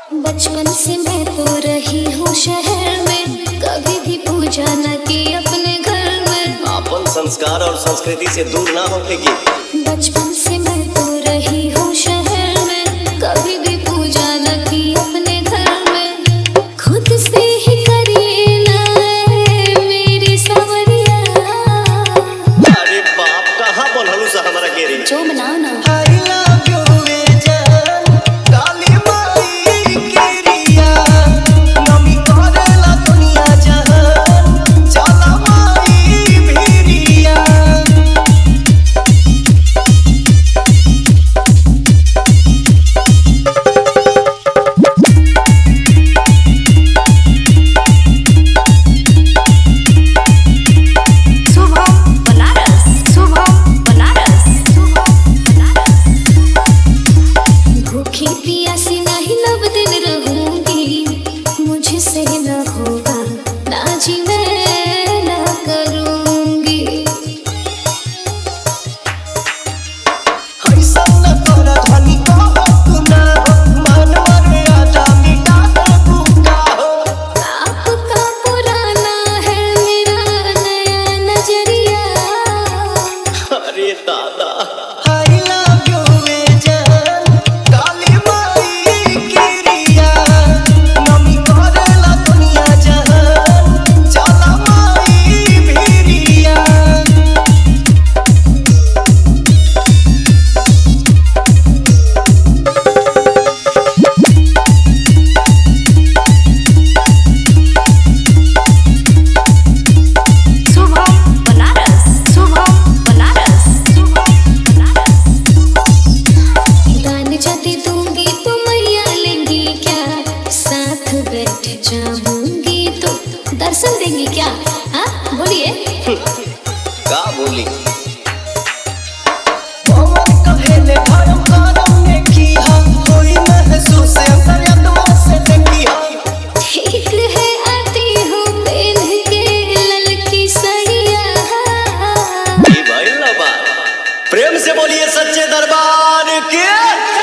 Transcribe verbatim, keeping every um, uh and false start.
बचपन से मैं तो रही हूँ शहर में, कभी भी पूजा न की अपने घर में। अपन संस्कार और संस्कृति से दूर ना होगी। बचपन से मैं तो रही हूँ शहर में, कभी भी पूजा न की अपने घर में। खुद से ही करिए ना मेरी सवरिया। अरे बाप कहाँ बोलू सा हमारा गेरी जो बनाओ ना। जाऊंगी तो दर्शन देंगी क्या? हाँ बोलिए। क्या बोली? ठीक है आती हूँ पहन के ललकी साड़ियाँ। प्रेम से बोलिए सच्चे दरबार के।